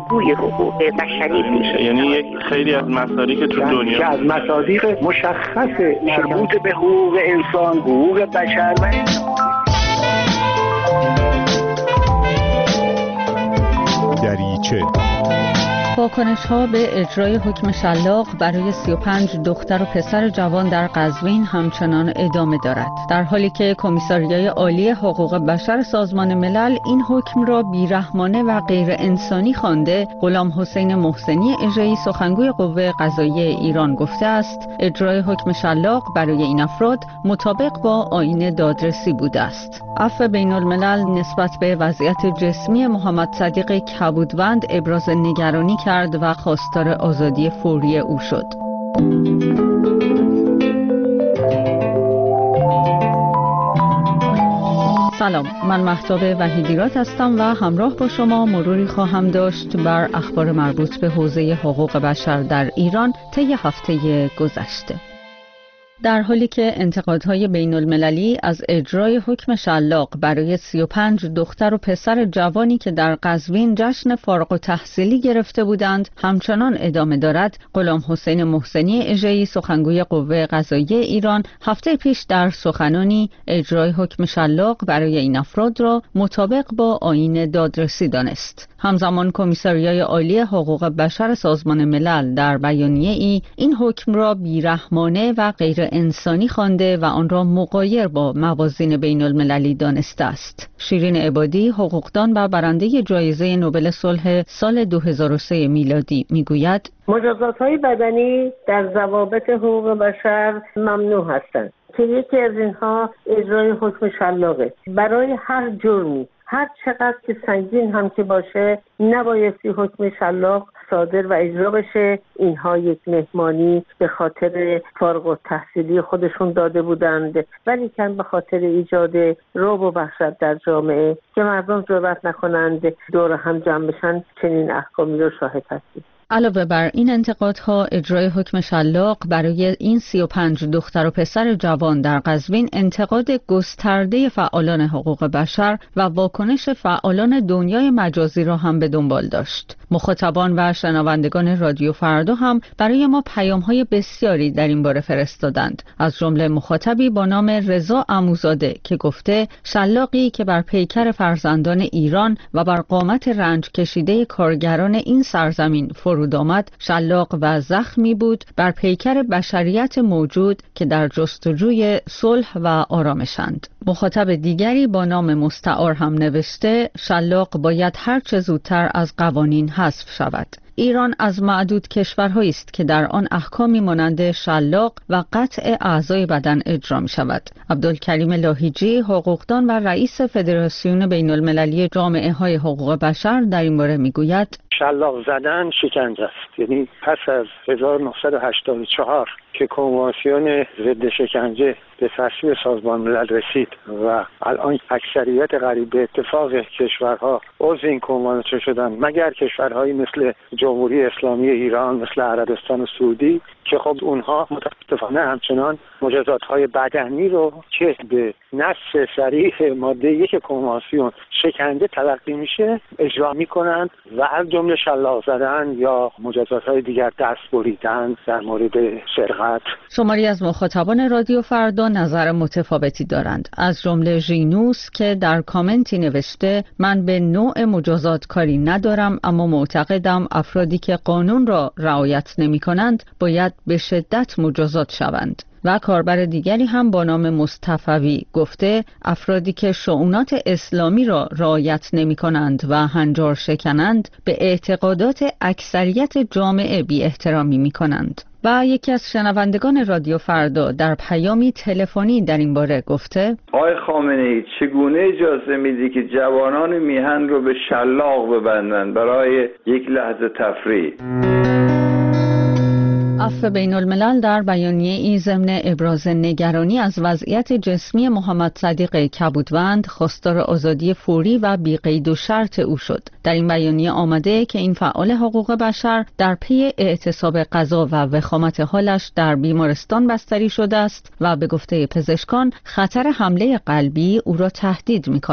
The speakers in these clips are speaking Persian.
سخنگوی حقوق بشری میشه. یعنی یک خیلی از مصادیق تو دنیا که از مصادیق مشخص مربوط به حقوق انسان، حقوق بشر و دریچه واکنش‌ها به اجرای حکم شلاق برای 35 دختر و پسر جوان در قزوین همچنان ادامه دارد، در حالی که کمیساریای عالی حقوق بشر سازمان ملل این حکم را بیرحمانه و غیر انسانی خوانده. غلام حسین محسنی اژه‌ای سخنگوی قوه قضاییه ایران گفته است اجرای حکم شلاق برای این افراد مطابق با آیین دادرسی بوده است. عفو بین الملل نسبت به وضعیت جسمی محمد صدیق کبودوند ابراز نگرانی کرد و خواستار آزادی فوری او شد. سلام، من مهتاب وحیدیراد هستم و همراه با شما مروری خواهم داشت بر اخبار مربوط به حوزه حقوق بشر در ایران طی هفته گذشته. در حالی که انتقادهای بین المللی از اجرای حکم شلاق برای 35 دختر و پسر جوانی که در قزوین جشن فارغ التحصیلی گرفته بودند همچنان ادامه دارد، غلام حسین محسنی اژه‌ای سخنگوی قوه قضاییه ایران هفته پیش در سخنانی اجرای حکم شلاق برای این افراد را مطابق با آیین دادرسی دانست. همزمان کمیساریای عالی حقوق بشر سازمان ملل در بیانیه‌ای این حکم را بیرحمانه و غیر انسانی خوانده و آن را مغایر با موازین بین المللی دانسته است. شیرین عبادی، حقوقدان و برنده جایزه نوبل صلح سال 2003 میلادی میگوید مجازات‌های بدنی در ضوابط حقوق بشر ممنوع هستند که یکی از اینها اجرای حکم شلاقه. برای هر جرمی هر چقدر که سنگین هم که باشه نبایستی حکم شلاق صادر و اجرا بشه. اینها یک مهمانی به خاطر فارغ التحصیلی خودشون داده بودند، ولی کن به خاطر ایجاد رعب و وحشت در جامعه که مردم جرئت نکنند دور هم جمع بشن چنین احکامی رو شاهد هستیم. علاوه بر این انتقادها، اجرای حکم شلاق برای این 35 دختر و پسر جوان در قزوین انتقاد گسترده فعالان حقوق بشر و واکنش فعالان دنیای مجازی را هم به دنبال داشت. مخاطبان و شنوندگان رادیو فردا هم برای ما پیام‌های بسیاری در این باره فرستادند، از جمله مخاطبی با نام رضا عموزاده که گفته شلاقی که بر پیکر فرزندان ایران و بر قامت رنج کشیده کارگران این سرزمین فرود آمد، شلاق و زخمی بود بر پیکر بشریت موجود که در جستجوی صلح و آرامشند. مخاطب دیگری با نام مستعار هم نوشته شلاق باید هر چه زودتر از قوانین حذف شود. ایران از معدود کشورهایی است که در آن احکامی مانند شلاق و قطع اعضای بدن اجرا می شود. عبدالکریم لاهیجی، حقوقدان و رئیس فدراسیون بین المللی جامعه های حقوق بشر در این باره می گوید شلاق زدن شکنجه است. یعنی پس از 1984 که کنوانسیون ضد شکنجه به تصویب سازمان ملل رسید و الان اکثریت قریب به اتفاق کشورها عضو این کنوانسیون شدن، مگر کشورهایی مثل جمهوری اسلامی ایران، مثل عربستان سعودی که خب اونها متاسفانه همچنان مجازات‌های بدنی رو که به نص صریح ماده 1 کنوانسیون شکنجه تلقی میشه اجرا میکنند و از جمله شلاق زدن یا مجازات‌های دیگر، دست بریدن در مورد سرقت. شماری از مخاطبان رادیو فردا نظر متفاوتی دارند، از جمله ژینوس که در کامنتی نوشته من به نوع مجازات کاری ندارم، اما معتقدم افرادی که قانون را رعایت نمی‌کنند باید به شدت مجازات شوند. و کاربر دیگری هم با نام مصطفی گفته افرادی که شؤونات اسلامی را رعایت نمی کنند و هنجار شکنند به اعتقادات اکثریت جامعه بی احترامی می کنند. و یکی از شنوندگان رادیو فردا در پیامی تلفنی در این باره گفته آقای خامنه‌ای چگونه اجازه میدی که جوانان میهن رو به شلاق ببندن برای یک لحظه تفریح؟ عفو بین الملل در بیانیه ای ضمن ابراز نگرانی از وضعیت جسمی محمد صدیق کبودوند خواستار آزادی فوری و بی قید و شرط او شد. در این بیانیه آمده که این فعال حقوق بشر در پی اعتصاب غذا و وخامت حالش در بیمارستان بستری شده است و به گفته پزشکان خطر حمله قلبی او را تهدید می کند.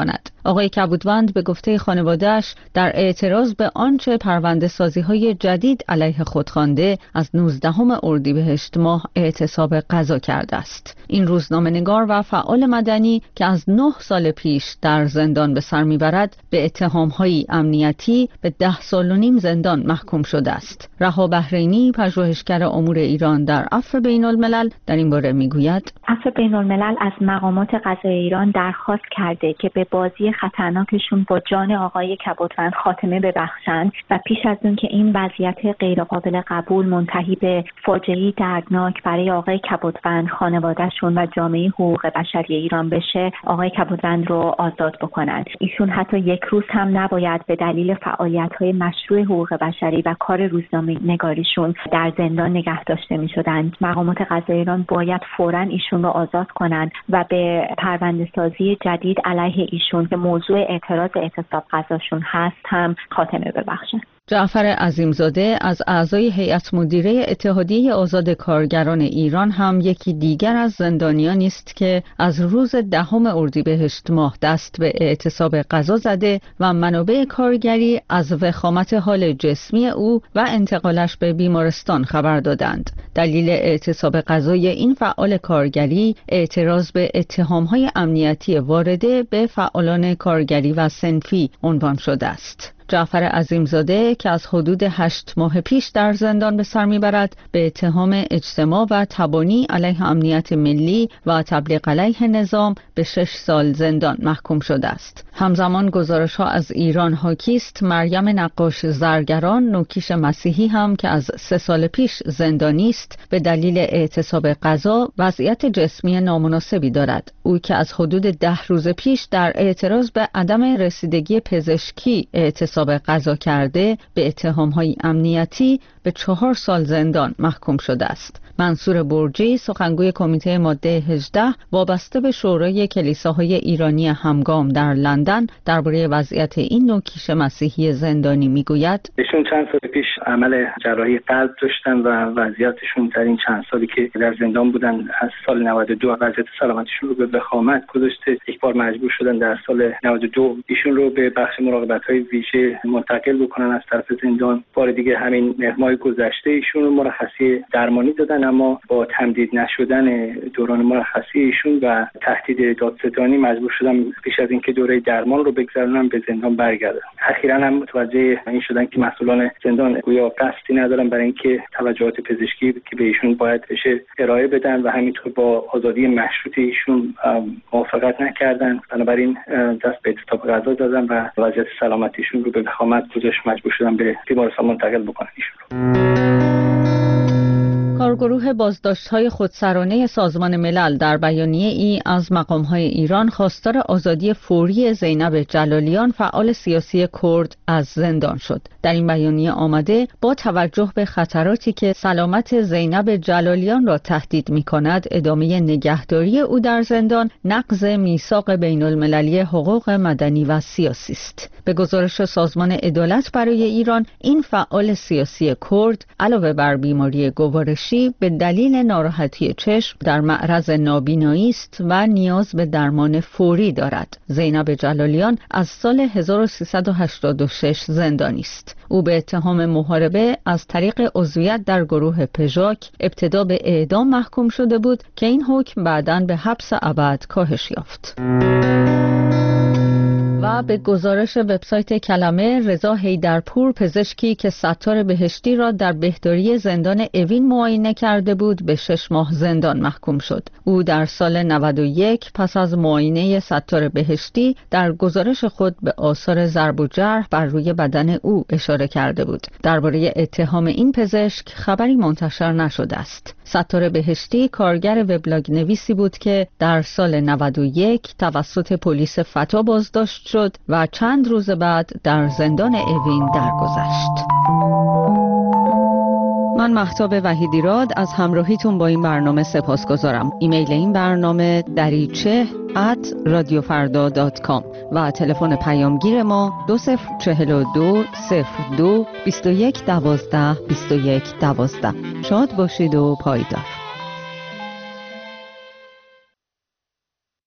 آقای کبودوند به گفته خانواده‌اش در اعتراض به آنچه پرونده‌سازی‌های جدید علیه خود خوانده از 19 اردیبهشت ماه اعتصاب غذا کرده است. این روزنامه‌نگار و فعال مدنی که از 9 سال پیش در زندان به سر میبرد به اتهام‌های امنیتی به 10 سال و نیم زندان محکوم شده است. رها بحرینی، پژوهشگر امور ایران در عفو بین‌الملل، در این باره میگوید: عفو بین‌الملل از مقامات قضایی ایران درخواست کرده که به بازی خطرناکشون با جان آقای کبودوند خاتمه ببخشند و پیش از اون که این وضعیت غیرقابل قبول منتهی به فاجعه‌ای دردناک برای آقای کبودوند، خانواده‌شون و جامعه حقوق بشری ایران بشه، آقای کبودوند رو آزاد بکنند. ایشون حتی یک روز هم نباید به دلیل فعالیت‌های مشروع حقوق بشری و کار روزنامه‌نگاریشون در زندان نگه داشته می‌شدند. مقامات قضایی ایران باید فوراً ایشون رو آزاد کنند و به پرونده‌سازی جدید علیه ایشون که موضوع اعتراض اعتصاب غذاشون هست هم خاتمه ببخشند. جعفر عظیمزاده از اعضای هیئت مدیره اتحادیه آزاد کارگران ایران هم یکی دیگر از زندانیانی است که از روز 10 اردیبهشت ماه دست به اعتصاب غذا زده و منابع کارگری از وخامت حال جسمی او و انتقالش به بیمارستان خبر دادند. دلیل اعتصاب غذای این فعال کارگری اعتراض به اتهام‌های امنیتی وارده به فعالان کارگری و صنفی عنوان شده است. جعفر عظیمزاده که از حدود 8 ماه پیش در زندان به سر میبرد به اتهام اجتماع و تبانی علیه امنیت ملی و تبلیغ علیه نظام به 6 سال زندان محکوم شده است. همزمان گزارش‌ها از ایران حاکی است مریم نقاش زرگران، نوکیش مسیحی هم که از 3 سال پیش زندانی است به دلیل اعتصاب غذا وضعیت جسمی نامناسبی دارد. او که از حدود 10 روز پیش در اعتراض به عدم رسیدگی پزشکی اعتصاب غذا کرده به اتهام‌های امنیتی به 4 سال زندان محکوم شده است. منصور برجی، سخنگوی کمیته ماده 18 وابسته به شورای کلیساهای ایرانی همگام در لندن درباره وضعیت این نوکیش مسیحی زندانی میگوید: ایشون چند سال پیش عمل جراحی قلب داشتن و وضعیتشون در این چند سالی که در زندان بودن از سال 92 وضعیت سلامتیشون رو به وخامت گذاشته. یک بار مجبور شدن در سال 92 ایشون رو به بخش مراقبت‌های ویژه منتقل بکنن از طرف زندان. بار دیگه همین ماه گذشته ایشون رو مرخصی درمانی دادن، اما با تمدید نشدن دوران مرخصی ایشون و تهدید دادستانی مجبور شدن پیش از اینکه دوره درمان رو بگذرونن به زندان برگردن. اخیراً هم متوجه این شدن که مسئولان زندان گویا قصدی ندارن برای اینکه توجهات پزشکی که به ایشون باید بشه ارائه بدن و همینطور با آزادی مشروط ایشون موافقت نکردن. بنابراین دست به اعتصاب غذا دادن و وضعیت سلامتیشون رو به وخامت گذاشت، مجبور شدن به بیمارستان منتقل بکنن ایشون رو. کارگروه بازداشت‌های خودسرانه سازمان ملل در بیانیه ای از مقام‌های ایران خواستار آزادی فوری زینب جلالیان فعال سیاسی کرد از زندان شد. در این بیانیه آمده با توجه به خطراتی که سلامت زینب جلالیان را تهدید می‌کند، ادامه نگهداری او در زندان نقض میثاق بین‌المللی حقوق مدنی و سیاسی است. به گزارش سازمان عدالت برای ایران، این فعال سیاسی کرد علاوه بر بیماری گوارشی به دلیل ناراحتی چشم در معرض نابینایی است و نیاز به درمان فوری دارد. زینب جلالیان از سال 1386 زندانی است. او به اتهام محاربه از طریق عضویت در گروه پژاک ابتدا به اعدام محکوم شده بود که این حکم بعداً به حبس ابد کاهش یافت. و به گزارش وبسایت کلمه، رضا حیدرپور، پزشکی که ستار بهشتی را در بهداری زندان اوین معاینه کرده بود، به 6 ماه زندان محکوم شد. او در سال 91 پس از معاینه ستار بهشتی در گزارش خود به آثار ضرب و جرح بر روی بدن او اشاره کرده بود. درباره اتهام این پزشک خبری منتشر نشده است. ستار بهشتی کارگر وبلاگ نویسی بود که در سال 91 توسط پلیس فتا بازداشت شد و چند روز بعد در زندان اوین درگذشت. من مهتاب وحیدیراد از همراهیتون با این برنامه سپاسگزارم. ایمیل این برنامه dariche@radiofarda.com و تلفن پیامگیر ما 2042 02 21 12 21 12. شاد باشید و پایدار.